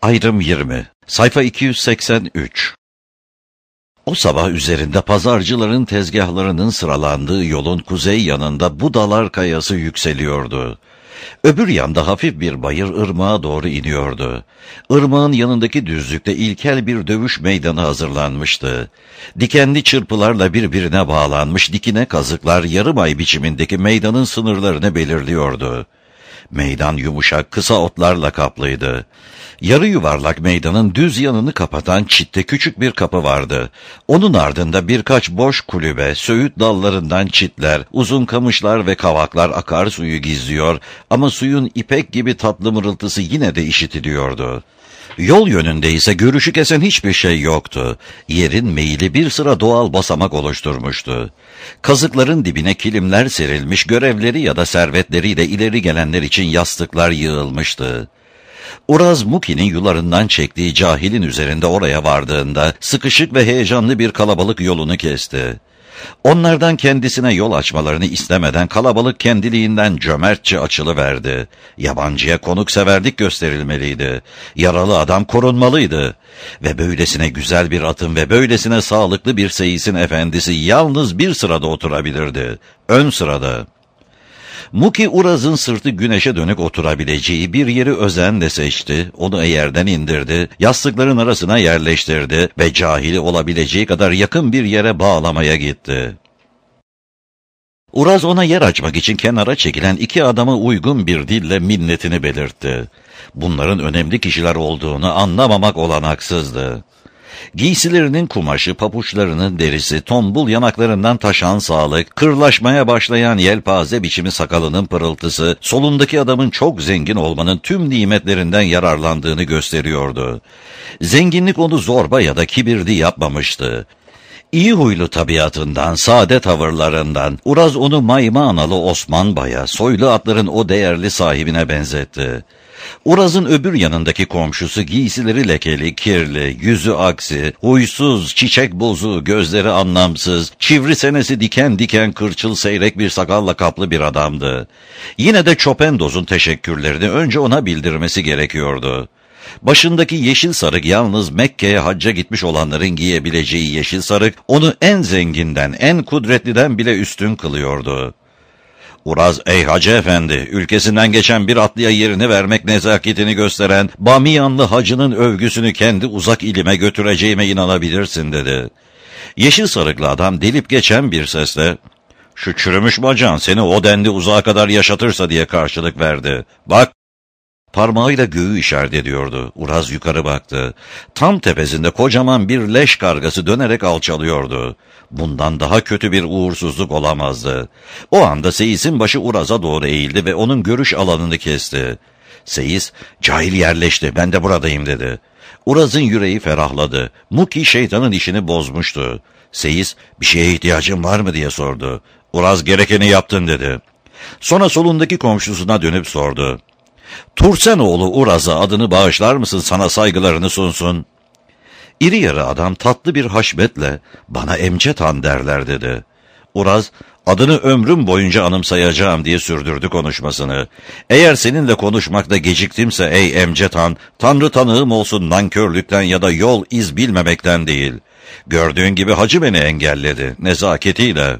Ayrım 20, sayfa 283. O sabah üzerinde pazarcıların tezgahlarının sıralandığı yolun kuzey yanında Budalar Kayası yükseliyordu. Öbür yanda hafif bir bayır ırmağa doğru iniyordu. Irmağın yanındaki düzlükte ilkel bir dövüş meydanı hazırlanmıştı. Dikenli çırpılarla birbirine bağlanmış dikine kazıklar yarım ay biçimindeki meydanın sınırlarını belirliyordu. Meydan yumuşak, kısa otlarla kaplıydı. Yarı yuvarlak meydanın düz yanını kapatan çitte küçük bir kapı vardı. Onun ardında birkaç boş kulübe, söğüt dallarından çitler, uzun kamışlar ve kavaklar akarsuyu gizliyor ama suyun ipek gibi tatlı mırıltısı yine de işitiliyordu. Yol yönünde ise görüşü kesen hiçbir şey yoktu. Yerin meyili bir sıra doğal basamak oluşturmuştu. Kazıkların dibine kilimler serilmiş, görevleri ya da servetleriyle ileri gelenler için yastıklar yığılmıştı. Uraz Muki'nin yularından çektiği cahilin üzerinde oraya vardığında sıkışık ve heyecanlı bir kalabalık yolunu kesti. Onlardan kendisine yol açmalarını istemeden kalabalık kendiliğinden cömertçe açılıverdi. Yabancıya konukseverlik gösterilmeliydi. Yaralı adam korunmalıydı. Ve böylesine güzel bir atın ve böylesine sağlıklı bir seyisin efendisi yalnız bir sırada oturabilirdi. Ön sırada. Muki Uraz'ın sırtı güneşe dönük oturabileceği bir yeri özenle seçti, onu yerden indirdi, yastıkların arasına yerleştirdi ve cahili olabileceği kadar yakın bir yere bağlamaya gitti. Uraz ona yer açmak için kenara çekilen iki adama uygun bir dille minnetini belirtti. Bunların önemli kişiler olduğunu anlamamak olanaksızdı. Giysilerinin kumaşı, papuçlarının derisi, tombul yanaklarından taşan sağlık, kırlaşmaya başlayan yelpaze biçimi sakalının pırıltısı, solundaki adamın çok zengin olmanın tüm nimetlerinden yararlandığını gösteriyordu. Zenginlik onu zorba ya da kibirli yapmamıştı. İyi huylu tabiatından, sade tavırlarından, Uraz onu Maymanalı Osman Bay'a, soylu atların o değerli sahibine benzetti. Uraz'ın öbür yanındaki komşusu giysileri lekeli, kirli, yüzü aksi, huysuz, çiçek bozu, gözleri anlamsız, çivri senesi diken diken kırçıl seyrek bir sakalla kaplı bir adamdı. Yine de Çopendoz'un teşekkürlerini önce ona bildirmesi gerekiyordu. Başındaki yeşil sarık yalnız Mekke'ye hacca gitmiş olanların giyebileceği yeşil sarık, onu en zenginden, en kudretliden bile üstün kılıyordu. Uraz, ey hacı efendi, ülkesinden geçen bir atlıya yerini vermek nezaketini gösteren Bamiyanlı hacının övgüsünü kendi uzak ilime götüreceğime inanabilirsin dedi. Yeşil sarıklı adam delip geçen bir sesle, şu çürümüş bacağın seni o denli uzağa kadar yaşatırsa diye karşılık verdi. Bak! Parmağıyla göğü işaret ediyordu. Uraz yukarı baktı. Tam tepesinde kocaman bir leş kargası dönerek alçalıyordu. Bundan daha kötü bir uğursuzluk olamazdı. O anda Seyis'in başı Uraz'a doğru eğildi ve onun görüş alanını kesti. Seyis, cahil yerleşti, ben de buradayım dedi. Uraz'ın yüreği ferahladı. Muki şeytanın işini bozmuştu. Seyis, bir şeye ihtiyacın var mı diye sordu. Uraz, gerekeni yaptın dedi. Sonra solundaki komşusuna dönüp sordu. Tursenoğlu Uraz'a adını bağışlar mısın, sana saygılarını sunsun? İri yarı adam tatlı bir haşmetle, bana Emcet Han derler dedi. Uraz, adını ömrüm boyunca anımsayacağım diye sürdürdü konuşmasını. Eğer seninle konuşmakta geciktimse ey Emcet Han, Tanrı tanığım olsun nankörlükten ya da yol iz bilmemekten değil. Gördüğün gibi hacı beni engelledi, nezaketiyle.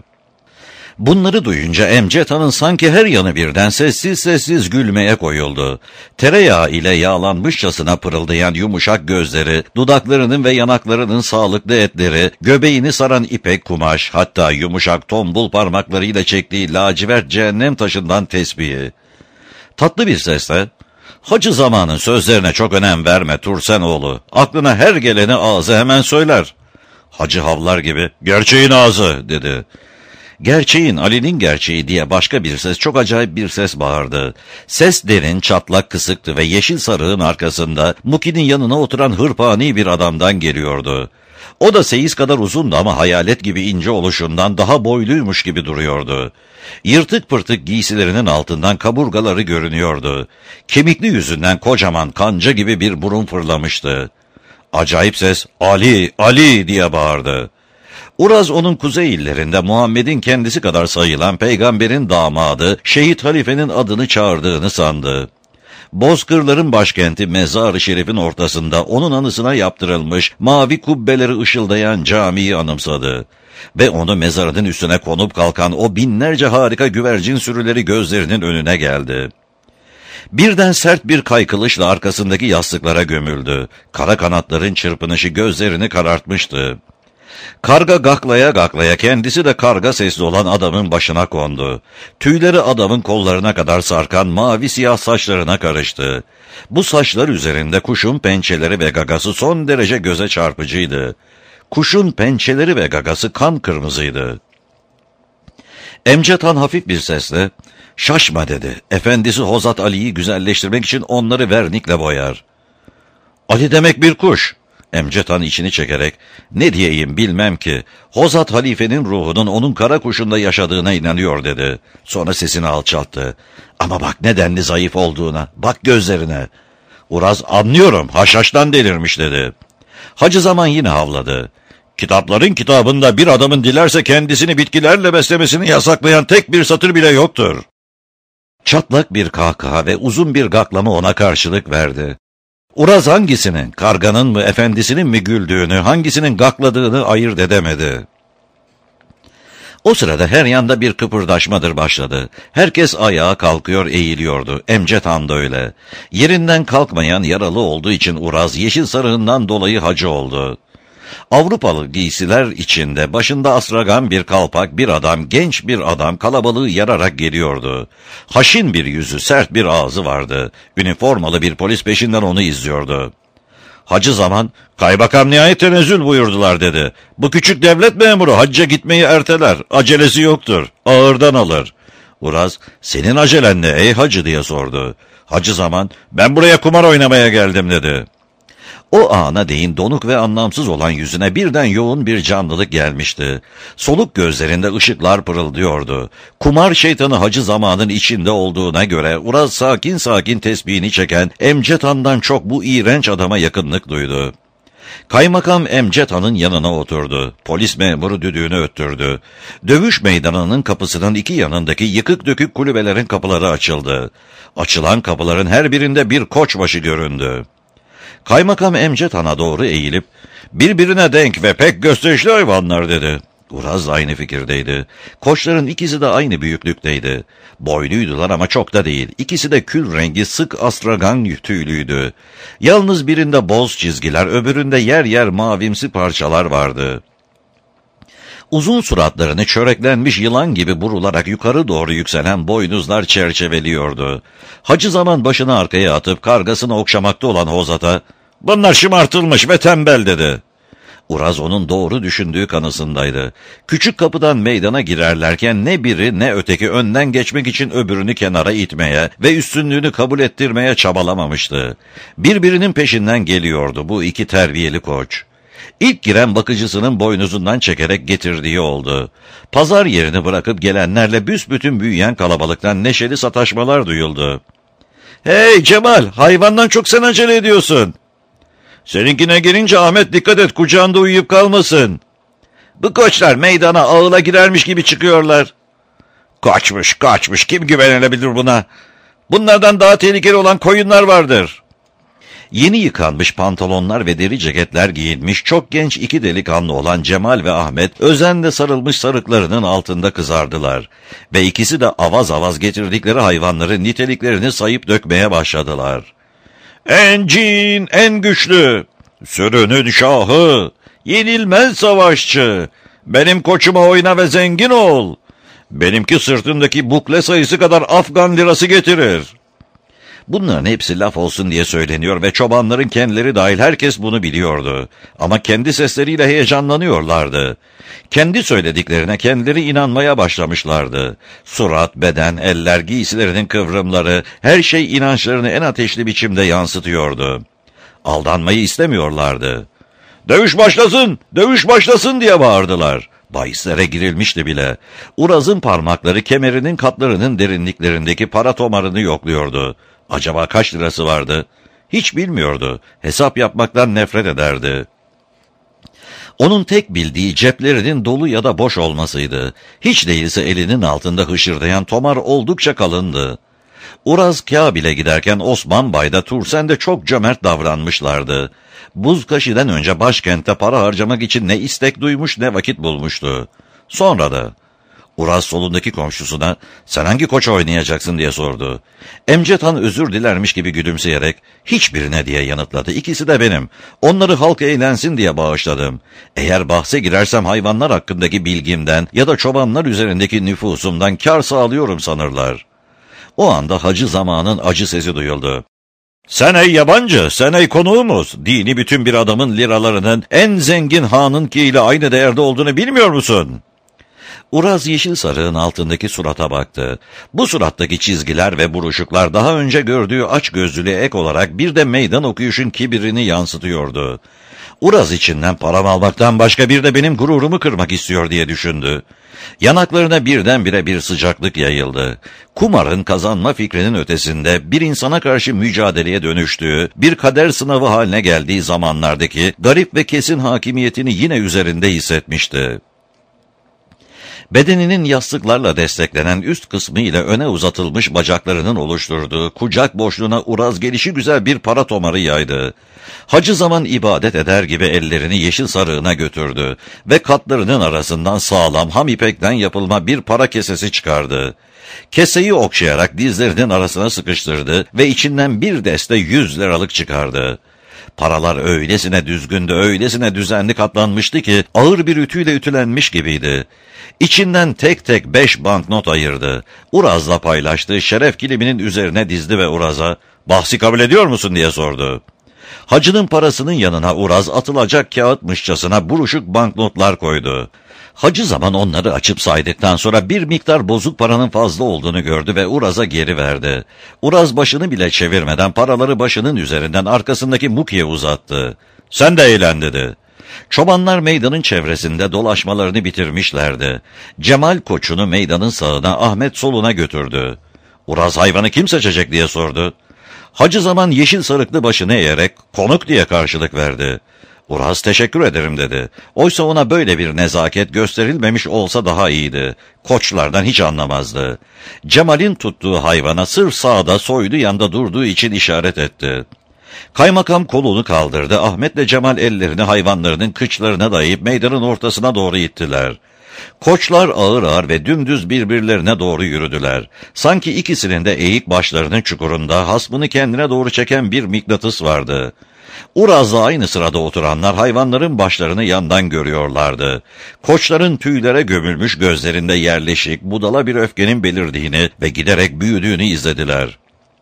Bunları duyunca Emcet Han'ın sanki her yanı birden sessiz sessiz gülmeye koyuldu. Tereyağı ile yağlanmışçasına pırıldayan yumuşak gözleri, dudaklarının ve yanaklarının sağlıklı etleri, göbeğini saran ipek kumaş, hatta yumuşak tombul parmaklarıyla çektiği lacivert cehennem taşından tesbihi. Tatlı bir sesle, hacı zamanın sözlerine çok önem verme Tursenoğlu, aklına her geleni ağzı hemen söyler. Hacı havlar gibi, gerçeğin ağzı dedi. Gerçeğin, Ali'nin gerçeği diye başka bir ses, çok acayip bir ses bağırdı. Ses derin, çatlak, kısıktı ve yeşil sarığın arkasında Muki'nin yanına oturan hırpani bir adamdan geliyordu. O da Seyis kadar uzundu ama hayalet gibi ince oluşundan daha boyluymuş gibi duruyordu. Yırtık pırtık giysilerinin altından kaburgaları görünüyordu. Kemikli yüzünden kocaman kanca gibi bir burun fırlamıştı. Acayip ses, Ali, Ali diye bağırdı. Uraz onun kuzey illerinde Muhammed'in kendisi kadar sayılan peygamberin damadı, Şehit Halife'nin adını çağırdığını sandı. Bozkırların başkenti Mezar-ı Şerif'in ortasında onun anısına yaptırılmış mavi kubbeleri ışıldayan camiyi anımsadı. Ve onu mezarının üstüne konup kalkan o binlerce harika güvercin sürüleri gözlerinin önüne geldi. Birden sert bir kaykılışla arkasındaki yastıklara gömüldü. Kara kanatların çırpınışı gözlerini karartmıştı. Karga gaklaya gaklaya kendisi de karga sesli olan adamın başına kondu. Tüyleri adamın kollarına kadar sarkan mavi siyah saçlarına karıştı. Bu saçlar üzerinde kuşun pençeleri ve gagası son derece göze çarpıcıydı. Kuşun pençeleri ve gagası kan kırmızıydı. Emcet Han hafif bir sesle, "Şaşma," dedi. "Efendisi Hozat Ali'yi güzelleştirmek için onları vernikle boyar." "Ali demek bir kuş." Emcet Han içini çekerek, "Ne diyeyim bilmem ki. Hozat halifenin ruhunun onun kara kuşunda yaşadığına inanıyor," dedi. Sonra sesini alçalttı. "Ama bak ne denli zayıf olduğuna. Bak gözlerine." Uraz, "Anlıyorum, haşhaştan delirmiş," dedi. Hacı Zaman yine havladı. "Kitapların kitabında bir adamın dilerse kendisini bitkilerle beslemesini yasaklayan tek bir satır bile yoktur." Çatlak bir kahkaha ve uzun bir gaklama ona karşılık verdi. Uraz hangisinin, karganın mı, efendisinin mi güldüğünü, hangisinin gakladığını ayırt edemedi. O sırada her yanda bir kıpırdaşmadır başladı. Herkes ayağa kalkıyor, eğiliyordu. Emcet Han da öyle. Yerinden kalkmayan yaralı olduğu için Uraz yeşil sarığından dolayı hacı oldu. Avrupalı giysiler içinde başında astragan bir kalpak bir adam, genç bir adam kalabalığı yararak geliyordu. Haşin bir yüzü, sert bir ağzı vardı. Üniformalı bir polis peşinden onu izliyordu. Hacı Zaman, "Kaymakam nihayet tenezzül buyurdular," dedi. "Bu küçük devlet memuru hacca gitmeyi erteler. Acelesi yoktur. Ağırdan alır." Uraz, "Senin acelen ne ey hacı?" diye sordu. Hacı Zaman, "Ben buraya kumar oynamaya geldim," dedi. O ana değin donuk ve anlamsız olan yüzüne birden yoğun bir canlılık gelmişti. Soluk gözlerinde ışıklar pırıldıyordu. Kumar şeytanı Hacı Zaman'ın içinde olduğuna göre Uraz sakin sakin tesbihini çeken Emcet Han'dan çok bu iğrenç adama yakınlık duydu. Kaymakam Emcet Han'ın yanına oturdu. Polis memuru düdüğünü öttürdü. Dövüş meydanının kapısının iki yanındaki yıkık dökük kulübelerin kapıları açıldı. Açılan kapıların her birinde bir koçbaşı göründü. Kaymakam Emcet Han'a doğru eğilip, "Birbirine denk ve pek gösterişli hayvanlar," dedi. Uraz da aynı fikirdeydi. Koçların ikisi de aynı büyüklükteydi. Boyluydular ama çok da değil. İkisi de kül rengi sık astragan tüylüydü. Yalnız birinde boz çizgiler, öbüründe yer yer mavimsi parçalar vardı. Uzun suratlarını çöreklenmiş yılan gibi burularak yukarı doğru yükselen boynuzlar çerçeveliyordu. Hacı Zaman başını arkaya atıp kargasını okşamakta olan Hozat'a, "Bunlar şımartılmış ve tembel," dedi. Uraz onun doğru düşündüğü kanısındaydı. Küçük kapıdan meydana girerlerken ne biri ne öteki önden geçmek için öbürünü kenara itmeye ve üstünlüğünü kabul ettirmeye çabalamamıştı. Birbirinin peşinden geliyordu bu iki terbiyeli koç. İlk giren bakıcısının boynuzundan çekerek getirdiği oldu. Pazar yerini bırakıp gelenlerle büsbütün büyüyen kalabalıktan neşeli sataşmalar duyuldu. "Hey Cemal, hayvandan çok sen acele ediyorsun." "Seninkine gelince Ahmet dikkat et, kucağında uyuyup kalmasın." "Bu koçlar meydana ağıla girermiş gibi çıkıyorlar." Kaçmış, kim güvenilebilir buna? Bunlardan daha tehlikeli olan koyunlar vardır." Yeni yıkanmış pantolonlar ve deri ceketler giyinmiş çok genç iki delikanlı olan Cemal ve Ahmet özenle sarılmış sarıklarının altında kızardılar. Ve ikisi de avaz avaz getirdikleri hayvanların niteliklerini sayıp dökmeye başladılar. "En cin, en güçlü, sürünün şahı, yenilmez savaşçı, benim koçuma oyna ve zengin ol. Benimki sırtındaki bukle sayısı kadar Afgan lirası getirir." Bunların hepsi laf olsun diye söyleniyor ve çobanların kendileri dahil herkes bunu biliyordu. Ama kendi sesleriyle heyecanlanıyorlardı. Kendi söylediklerine kendileri inanmaya başlamışlardı. Surat, beden, eller, giysilerinin kıvrımları, her şey inançlarını en ateşli biçimde yansıtıyordu. Aldanmayı istemiyorlardı. "Dövüş başlasın, dövüş başlasın," diye bağırdılar. Bahislere girilmişti bile. Uraz'ın parmakları kemerinin katlarının derinliklerindeki para tomarını yokluyordu. Acaba kaç lirası vardı? Hiç bilmiyordu. Hesap yapmaktan nefret ederdi. Onun tek bildiği ceplerinin dolu ya da boş olmasıydı. Hiç değilse elinin altında hışırdayan tomar oldukça kalındı. Uraz Kabil'e giderken Osman Bay'da Tursen'de çok cömert davranmışlardı. Buzkaşi'den önce başkentte para harcamak için ne istek duymuş ne vakit bulmuştu. Sonra da Uraz solundaki komşusuna "Sen hangi koça oynayacaksın?" diye sordu. Emcet Han özür dilermiş gibi gülümseyerek "Hiçbirine" diye yanıtladı. "İkisi de benim. Onları halk eğlensin diye bağışladım. Eğer bahse girersem hayvanlar hakkındaki bilgimden ya da çobanlar üzerindeki nüfusumdan kar sağlıyorum sanırlar." O anda Hacı Zaman'ın acı sesi duyuldu. "Sen ey yabancı, sen ey konuğumuz, dini bütün bir adamın liralarının en zengin hanınkiyle aynı değerde olduğunu bilmiyor musun?" Uraz yeşil sarığın altındaki surata baktı. Bu surattaki çizgiler ve buruşuklar daha önce gördüğü açgözlülüğe ek olarak bir de meydan okuyuşun kibirini yansıtıyordu. Uraz içinden param almaktan başka bir de benim gururumu kırmak istiyor diye düşündü. Yanaklarına birdenbire bir sıcaklık yayıldı. Kumarın kazanma fikrinin ötesinde bir insana karşı mücadeleye dönüştüğü, bir kader sınavı haline geldiği zamanlardaki garip ve kesin hakimiyetini yine üzerinde hissetmişti. Bedeninin yastıklarla desteklenen üst kısmı ile öne uzatılmış bacaklarının oluşturduğu kucak boşluğuna Uraz gelişigüzel bir para tomarı yaydı. Hacı Zaman ibadet eder gibi ellerini yeşil sarığına götürdü ve katlarının arasından sağlam ham ipekten yapılma bir para kesesi çıkardı. Keseyi okşayarak dizlerinin arasına sıkıştırdı ve içinden bir deste 100 liralık çıkardı. Paralar öylesine düzgündü, öylesine düzenli katlanmıştı ki ağır bir ütüyle ütülenmiş gibiydi. İçinden tek tek 5 banknot ayırdı. Uraz'la paylaştığı şeref kiliminin üzerine dizdi ve Uraz'a "Bahsi kabul ediyor musun?" diye sordu. Hacının parasının yanına Uraz atılacak kağıtmışçasına buruşuk banknotlar koydu. Hacı Zaman onları açıp saydıktan sonra bir miktar bozuk paranın fazla olduğunu gördü ve Uraz'a geri verdi. Uraz başını bile çevirmeden paraları başının üzerinden arkasındaki mukiye uzattı. "Sen de eğlen" dedi. Çobanlar meydanın çevresinde dolaşmalarını bitirmişlerdi. Cemal koçunu meydanın sağına, Ahmet soluna götürdü. Uraz hayvanı kim seçecek diye sordu. Hacı Zaman yeşil sarıklı başını eğerek konuk diye karşılık verdi. Uraz "Teşekkür ederim" dedi. Oysa ona böyle bir nezaket gösterilmemiş olsa daha iyiydi. Koçlardan hiç anlamazdı. Cemal'in tuttuğu hayvana sırf sağda soylu yanda durduğu için işaret etti. Kaymakam kolunu kaldırdı. Ahmet'le Cemal ellerini hayvanlarının kıçlarına dayayıp meydanın ortasına doğru ittiler. Koçlar ağır ağır ve dümdüz birbirlerine doğru yürüdüler. Sanki ikisinin de eğik başlarının çukurunda hasmını kendine doğru çeken bir mıknatıs vardı. Uraz'la aynı sırada oturanlar hayvanların başlarını yandan görüyorlardı. Koçların tüylere gömülmüş gözlerinde yerleşik, budala bir öfkenin belirdiğini ve giderek büyüdüğünü izlediler.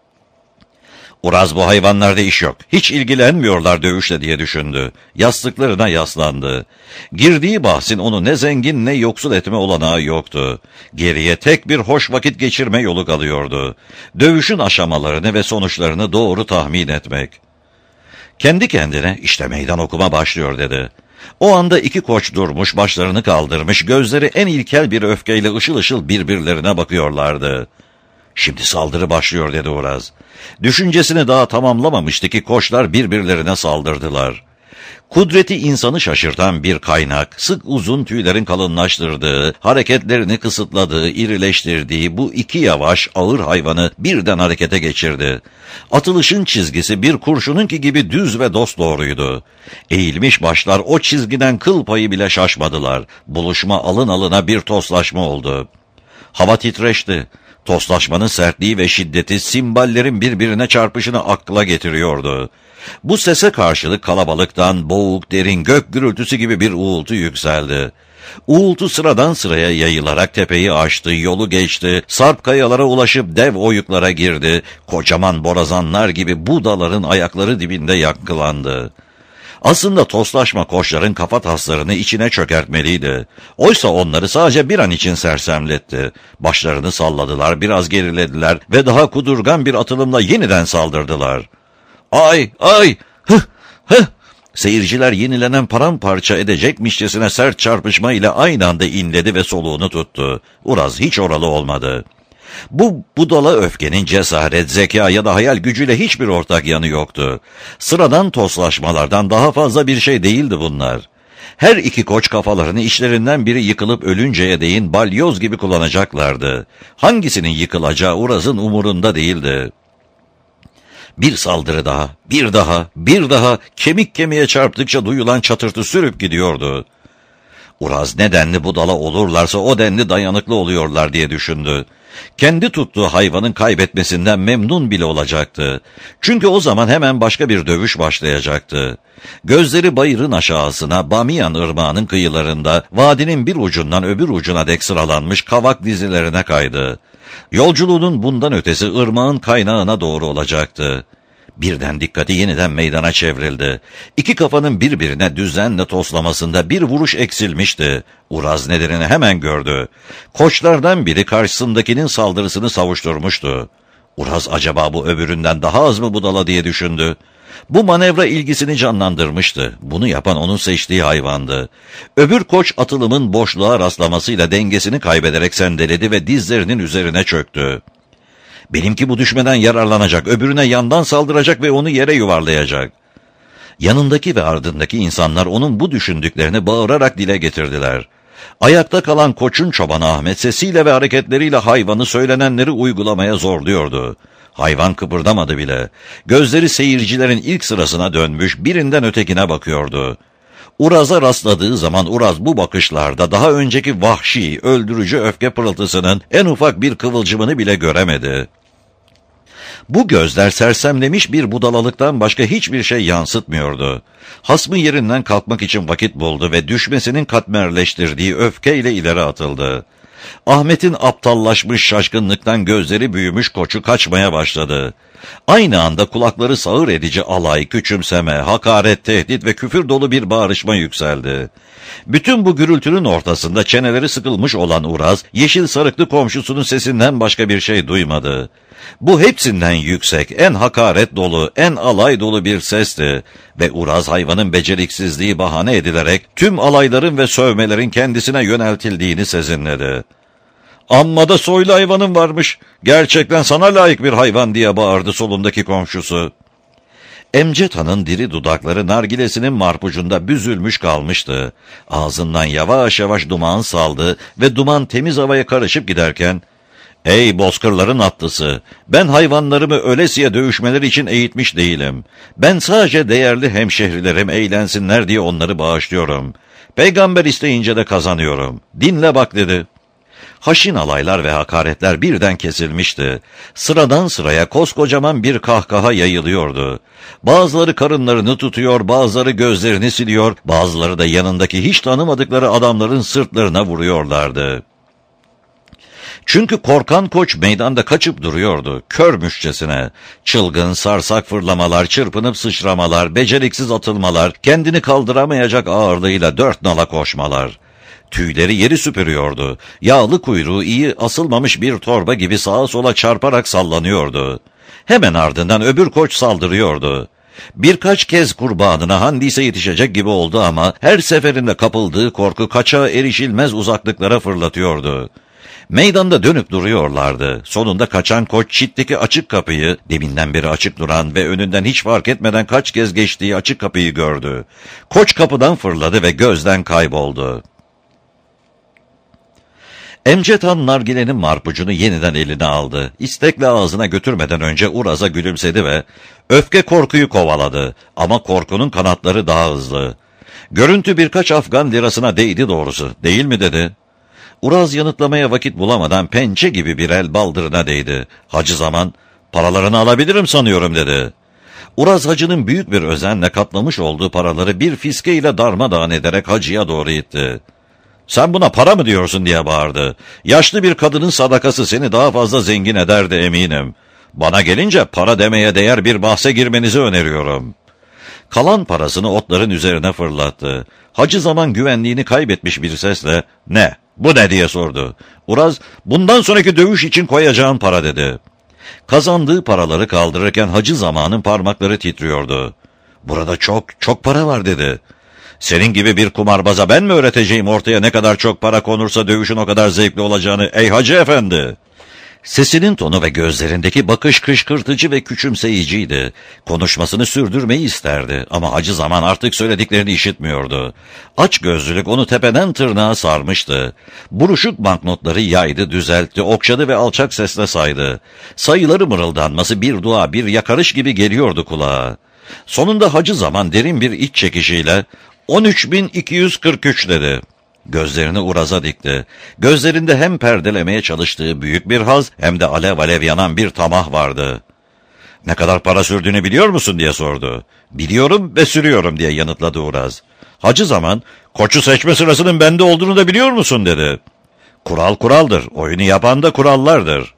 Uraz "Bu hayvanlarda iş yok. Hiç ilgilenmiyorlar dövüşle" diye düşündü. Yastıklarına yaslandı. Girdiği bahsin onu ne zengin ne yoksul etme olanağı yoktu. Geriye tek bir hoş vakit geçirme yolu kalıyordu. Dövüşün aşamalarını ve sonuçlarını doğru tahmin etmek. Kendi kendine "İşte meydan okuma başlıyor" dedi. O anda iki koç durmuş, başlarını kaldırmış, gözleri en ilkel bir öfkeyle ışıl ışıl birbirlerine bakıyorlardı. "Şimdi saldırı başlıyor" dedi Uraz. Düşüncesini daha tamamlamamıştı ki koçlar birbirlerine saldırdılar. Kudreti insanı şaşırtan bir kaynak, sık uzun tüylerin kalınlaştırdığı, hareketlerini kısıtladığı, irileştirdiği bu iki yavaş, ağır hayvanı birden harekete geçirdi. Atılışın çizgisi bir kurşununki gibi düz ve dosdoğruydu. Eğilmiş başlar o çizgiden kıl payı bile şaşmadılar. Buluşma alın alına bir toslaşma oldu. Hava titreşti. Toslaşmanın sertliği ve şiddeti simballerin birbirine çarpışını akla getiriyordu. Bu sese karşılık kalabalıktan boğuk, derin gök gürültüsü gibi bir uğultu yükseldi. Uğultu sıradan sıraya yayılarak tepeyi aştı, yolu geçti, sarp kayalara ulaşıp dev oyuklara girdi, kocaman borazanlar gibi bu dağların ayakları dibinde yankılandı. Aslında toslaşma koçların kafa taslarını içine çökertmeliydi. Oysa onları sadece bir an için sersemletti. Başlarını salladılar, biraz gerilediler ve daha kudurgan bir atılımla yeniden saldırdılar. "Ay, ay, hıh, hıh!" Seyirciler yenilenen paramparça edecekmişçesine sert çarpışma ile aynı anda inledi ve soluğunu tuttu. Uraz hiç oralı olmadı. Bu budala öfkenin cesaret, zeka ya da hayal gücüyle hiçbir ortak yanı yoktu. Sıradan toslaşmalardan daha fazla bir şey değildi bunlar. Her iki koç kafalarını işlerinden biri yıkılıp ölünceye değin balyoz gibi kullanacaklardı. Hangisinin yıkılacağı Uraz'ın umurunda değildi. Bir saldırı daha, bir daha, kemik kemiğe çarptıkça duyulan çatırtı sürüp gidiyordu. Uraz ne denli budala olurlarsa o denli dayanıklı oluyorlar diye düşündü. Kendi tuttuğu hayvanın kaybetmesinden memnun bile olacaktı. Çünkü o zaman hemen başka bir dövüş başlayacaktı. Gözleri bayırın aşağısına, Bamiyan ırmağının kıyılarında, vadinin bir ucundan öbür ucuna dek sıralanmış kavak dizilerine kaydı. Yolculuğunun bundan ötesi ırmağın kaynağına doğru olacaktı. Birden dikkati yeniden meydana çevrildi. İki kafanın birbirine düzenle toslamasında bir vuruş eksilmişti. Uraz nedenini hemen gördü. Koçlardan biri karşısındakinin saldırısını savuşturmuştu. Uraz acaba bu öbüründen daha az mı budala diye düşündü. Bu manevra ilgisini canlandırmıştı. Bunu yapan onun seçtiği hayvandı. Öbür koç atılımın boşluğa rastlamasıyla dengesini kaybederek sendeledi ve dizlerinin üzerine çöktü. Benimki bu düşmeden yararlanacak, öbürüne yandan saldıracak ve onu yere yuvarlayacak. Yanındaki ve ardındaki insanlar onun bu düşündüklerini bağırarak dile getirdiler. Ayakta kalan koçun çobanı Ahmet sesiyle ve hareketleriyle hayvanı söylenenleri uygulamaya zorluyordu. Hayvan kıpırdamadı bile. Gözleri seyircilerin ilk sırasına dönmüş, birinden ötekine bakıyordu. Uraz'a rastladığı zaman Uraz bu bakışlarda daha önceki vahşi, öldürücü öfke pırıltısının en ufak bir kıvılcımını bile göremedi. Bu gözler sersemlemiş bir budalalıktan başka hiçbir şey yansıtmıyordu. Hasmı yerinden kalkmak için vakit buldu ve düşmesinin katmerleştirdiği öfkeyle ileri atıldı. Ahmet'in aptallaşmış şaşkınlıktan gözleri büyümüş koçu kaçmaya başladı. Aynı anda kulakları sağır edici alay, küçümseme, hakaret, tehdit ve küfür dolu bir bağırışma yükseldi. Bütün bu gürültünün ortasında çeneleri sıkılmış olan Uraz, yeşil sarıklı komşusunun sesinden başka bir şey duymadı. Bu hepsinden yüksek, en hakaret dolu, en alay dolu bir sesti ve Uraz hayvanın beceriksizliği bahane edilerek tüm alayların ve sövmelerin kendisine yöneltildiğini sezinledi. "Amma da soylu hayvanın varmış, gerçekten sana layık bir hayvan," diye bağırdı solundaki komşusu. Emcet Han'ın diri dudakları nargilesinin marpucunda büzülmüş kalmıştı. Ağzından yavaş yavaş duman saldı ve duman temiz havaya karışıp giderken, "Ey bozkırların atlısı, ben hayvanlarımı ölesiye dövüşmeler için eğitmiş değilim. Ben sadece değerli hemşehrilerim eğlensinler diye onları bağışlıyorum. Peygamber isteyince de kazanıyorum. Dinle bak," dedi. Haşin alaylar ve hakaretler birden kesilmişti. Sıradan sıraya koskocaman bir kahkaha yayılıyordu. Bazıları karınlarını tutuyor, bazıları gözlerini siliyor, bazıları da yanındaki hiç tanımadıkları adamların sırtlarına vuruyorlardı. Çünkü korkan koç meydanda kaçıp duruyordu, körmüşçesine. Çılgın, sarsak fırlamalar, çırpınıp sıçramalar, beceriksiz atılmalar, kendini kaldıramayacak ağırlığıyla dört nala koşmalar. Tüyleri yeri süpürüyordu. Yağlı kuyruğu iyi asılmamış bir torba gibi sağa sola çarparak sallanıyordu. Hemen ardından öbür koç saldırıyordu. Birkaç kez kurbanına Handis'e yetişecek gibi oldu ama her seferinde kapıldığı korku kaçağa erişilmez uzaklıklara fırlatıyordu. Meydanda dönüp duruyorlardı. Sonunda kaçan koç çitteki açık kapıyı, deminden beri açık duran ve önünden hiç fark etmeden kaç kez geçtiği açık kapıyı gördü. Koç kapıdan fırladı ve gözden kayboldu. Emcet Han nargilenin marpucunu yeniden eline aldı. İstekle ağzına götürmeden önce Uraz'a gülümsedi ve öfke korkuyu kovaladı ama korkunun kanatları daha hızlı. Görüntü birkaç Afgan lirasına değdi doğrusu, değil mi dedi. Uraz yanıtlamaya vakit bulamadan pençe gibi bir el baldırına değdi. Hacı Zaman, "Paralarını alabilirim sanıyorum," dedi. Uraz hacının büyük bir özenle katlamış olduğu paraları bir fiskeyle darmadağın ederek hacıya doğru itti. "Sen buna para mı diyorsun?" diye bağırdı. "Yaşlı bir kadının sadakası seni daha fazla zengin ederdi eminim. Bana gelince para demeye değer bir bahse girmenizi öneriyorum." Kalan parasını otların üzerine fırlattı. Hacı Zaman güvenliğini kaybetmiş bir sesle, "Ne, bu ne?" diye sordu. Uraz, "Bundan sonraki dövüş için koyacağın para," dedi. Kazandığı paraları kaldırırken Hacı Zaman'ın parmakları titriyordu. "Burada çok para var," dedi. "Senin gibi bir kumarbaza ben mi öğreteceğim ortaya ne kadar çok para konursa dövüşün o kadar zevkli olacağını ey hacı efendi?" Sesinin tonu ve gözlerindeki bakış kışkırtıcı ve küçümseyiciydi. Konuşmasını sürdürmeyi isterdi ama Hacı Zaman artık söylediklerini işitmiyordu. Açgözlülük onu tepeden tırnağa sarmıştı. Buruşuk banknotları yaydı, düzeltti, okşadı ve alçak sesle saydı. Sayıları mırıldanması bir dua, bir yakarış gibi geliyordu kulağa. Sonunda Hacı Zaman derin bir iç çekişiyle 13.243 dedi. Gözlerini Uraz'a dikti. Gözlerinde hem perdelemeye çalıştığı büyük bir haz hem de alev alev yanan bir tamah vardı. "Ne kadar para sürdüğünü biliyor musun?" diye sordu. "Biliyorum ve sürüyorum," diye yanıtladı Uraz. Hacı Zaman, "Koçu seçme sırasının bende olduğunu da biliyor musun?" dedi. "Kural kuraldır, oyunu yapan da kurallardır."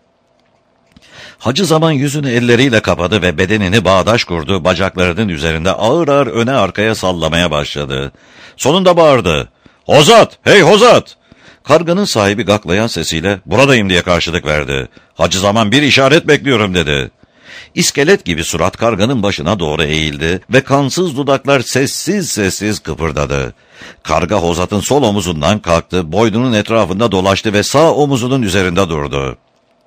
Hacı Zaman yüzünü elleriyle kapadı ve bedenini bağdaş kurdu, bacaklarının üzerinde ağır ağır öne arkaya sallamaya başladı. Sonunda bağırdı. "Hozat! Hey Hozat!" Karganın sahibi gaklayan sesiyle "Buradayım," diye karşılık verdi. Hacı Zaman, "Bir işaret bekliyorum," dedi. İskelet gibi surat karganın başına doğru eğildi ve kansız dudaklar sessiz sessiz kıpırdadı. Karga Hozat'ın sol omuzundan kalktı, boynunun etrafında dolaştı ve sağ omuzunun üzerinde durdu.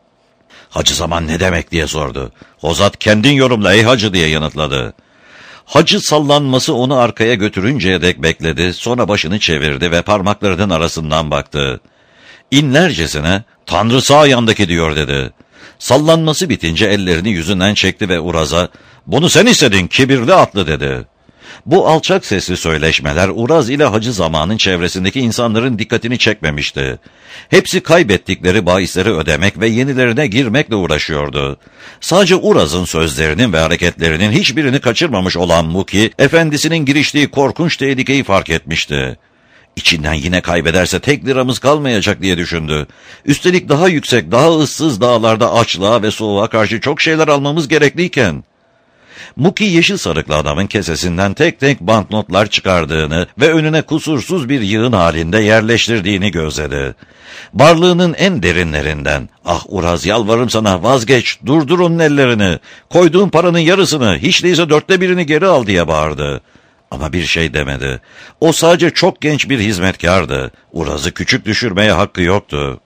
Hacı Zaman "Ne demek?" diye sordu. Hozat "Kendin yorumla ey hacı," diye yanıtladı. Hacı sallanması onu arkaya götürünceye dek bekledi, sonra başını çevirdi ve parmaklarının arasından baktı. İnlercesine "Tanrı sağ yandaki," diyor dedi. Sallanması bitince ellerini yüzünden çekti ve Uraz'a "Bunu sen istedin, kibirli atlı," dedi. Bu alçak sesli söyleşmeler Uraz ile Hacı Zaman'ın çevresindeki insanların dikkatini çekmemişti. Hepsi kaybettikleri bahisleri ödemek ve yenilerine girmekle uğraşıyordu. Sadece Uraz'ın sözlerinin ve hareketlerinin hiçbirini kaçırmamış olan Muki, efendisinin giriştiği korkunç tehlikeyi fark etmişti. İçinden yine kaybederse tek liramız kalmayacak diye düşündü. Üstelik daha yüksek, daha ıssız dağlarda açlığa ve soğuğa karşı çok şeyler almamız gerekliyken... Muki yeşil sarıklı adamın kesesinden tek tek banknotlar çıkardığını ve önüne kusursuz bir yığın halinde yerleştirdiğini gözledi. Varlığının en derinlerinden "Ah Uraz, yalvarırım sana, vazgeç, durdur onun ellerini, koyduğun paranın yarısını, hiç değilse 1/4'ünü geri al," diye bağırdı. Ama bir şey demedi. O sadece çok genç bir hizmetkardı. Uraz'ı küçük düşürmeye hakkı yoktu.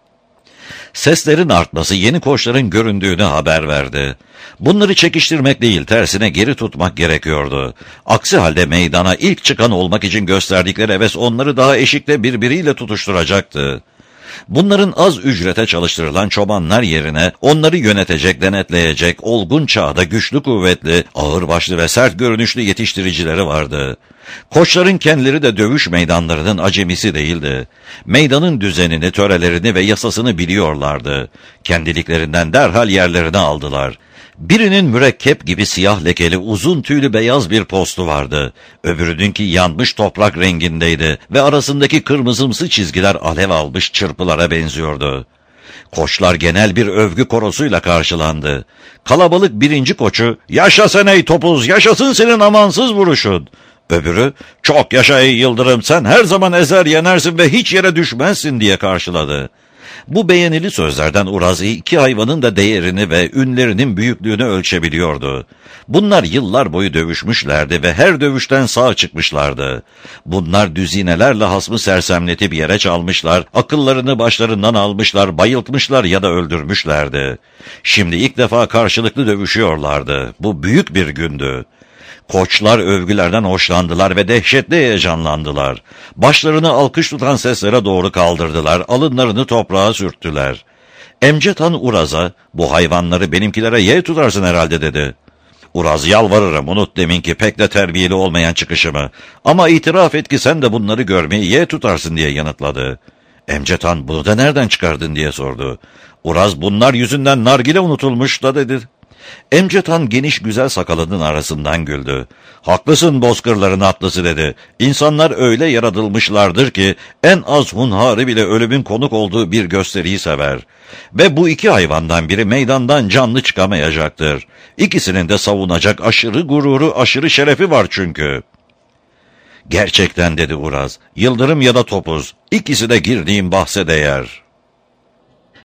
Seslerin artması yeni koçların göründüğünü haber verdi. Bunları çekiştirmek değil, tersine geri tutmak gerekiyordu. Aksi halde meydana ilk çıkan olmak için gösterdikleri heves onları daha eşikte birbiriyle tutuşturacaktı. Bunların az ücrete çalıştırılan çobanlar yerine onları yönetecek, denetleyecek, olgun çağda güçlü kuvvetli, ağırbaşlı ve sert görünüşlü yetiştiricileri vardı. Koçların kendileri de dövüş meydanlarının acemisi değildi. Meydanın düzenini, törelerini ve yasasını biliyorlardı. Kendiliklerinden derhal yerlerini aldılar. Birinin mürekkep gibi siyah lekeli uzun tüylü beyaz bir postu vardı. Öbürününki yanmış toprak rengindeydi ve arasındaki kırmızımsı çizgiler alev almış çırpılara benziyordu. Koçlar genel bir övgü korosuyla karşılandı. Kalabalık birinci koçu "Yaşasın ey topuz, yaşasın senin amansız vuruşun." Öbürü "Çok yaşa ey Yıldırım, sen her zaman ezer yenersin ve hiç yere düşmezsin," diye karşıladı. Bu beğenili sözlerden Uraz iki hayvanın da değerini ve ünlerinin büyüklüğünü ölçebiliyordu. Bunlar yıllar boyu dövüşmüşlerdi ve her dövüşten sağ çıkmışlardı. Bunlar düzinelerle hasmı sersemletip yere çalmışlar, akıllarını başlarından almışlar, bayıltmışlar ya da öldürmüşlerdi. Şimdi ilk defa karşılıklı dövüşüyorlardı. Bu büyük bir gündü. Koçlar övgülerden hoşlandılar ve dehşetle heyecanlandılar. Başlarını alkış tutan seslere doğru kaldırdılar, alınlarını toprağa sürttüler. Emcet Han Uraz'a "Bu hayvanları benimkilere yeğ tutarsın herhalde," dedi. Uraz "Yalvarırım, unut deminki pek de terbiyeli olmayan çıkışımı. Ama itiraf et ki sen de bunları görmeyi yeğ tutarsın," diye yanıtladı. Emcet Han "Bunu da nereden çıkardın?" diye sordu. Uraz "Bunlar yüzünden nargile unutulmuş da," dedi. Emcet Han geniş güzel sakalının arasından güldü. "Haklısın bozkırların atlısı," dedi. "İnsanlar öyle yaratılmışlardır ki en az hunharı bile ölümün konuk olduğu bir gösteriyi sever. Ve bu iki hayvandan biri meydandan canlı çıkamayacaktır. İkisinin de savunacak aşırı gururu, aşırı şerefi var çünkü." "Gerçekten," dedi Uraz, "Yıldırım ya da topuz, ikisi de girdiğim bahse değer."